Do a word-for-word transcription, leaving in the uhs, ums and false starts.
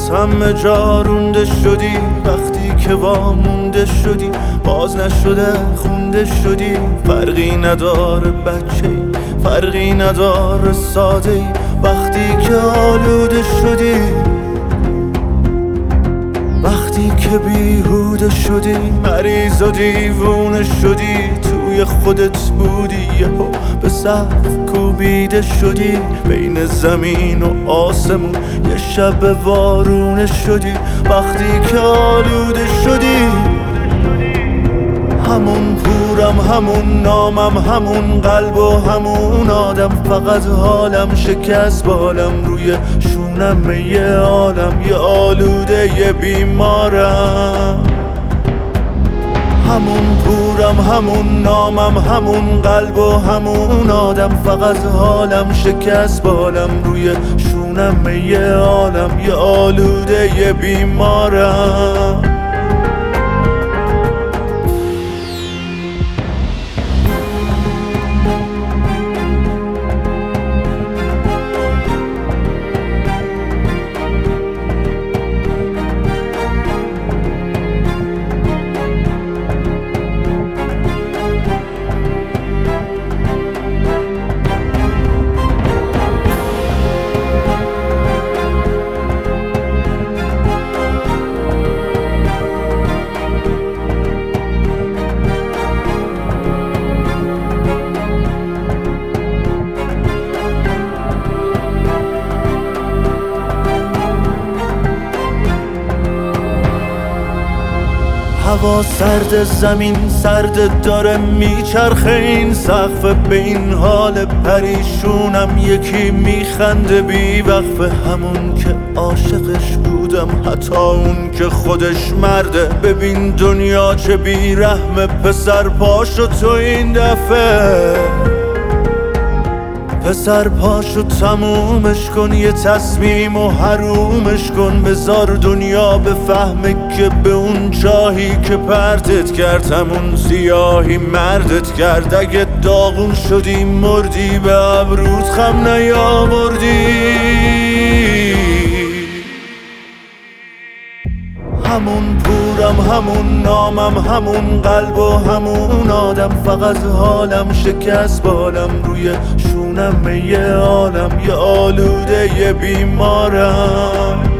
از همه جا رونده شدی، وقتی که وامونده شدی باز نشده خونده شدی. فرقی نداره بچه، فرقی نداره ساده، وقتی که آلوده شدی، وقتی که بیهوده شدی، مریض و دیوونه شدی، توی خودت بودی یهو به سقف کوبیده شدی، بین زمین و آسمون یه شب وارونه شدی. وقتی که آلوده شدی، همون پورم، همون نامم، همون قلب و همون آدم، فقط حالم شکست بالم روی شونم یه عالم، یه آلوده یه بیمارم. همون پورم، همون نامم، همون قلب و همون آدم، فقط حالم شکست بالم روی شونم یه عالم، یه آلوده یه بیمارم. هوا سرد، زمین سرد، داره میچرخه این سقف، به این حال پریشونم یکی میخنده بی وقفه. همون که عاشقش بودم، حتی اون که خودش مرده، ببین دنیا چه بیرحمه، پسر پاشو تو این دفعه، پسر پاشو تمومش کن، یه تصمیم و حرومش کن، بذار دنیا بفهمه که به اون جاهی که پرتت کرد همون سیاهی مردت کرد. اگه داغون شدی مردی، به ابروت خم نیاوردی. همون پورم، همون نامم، همون قلب و همون آدم، فقط حالم شکست بالم روی شونم یه عالم، یه آلوده یه بیمارم.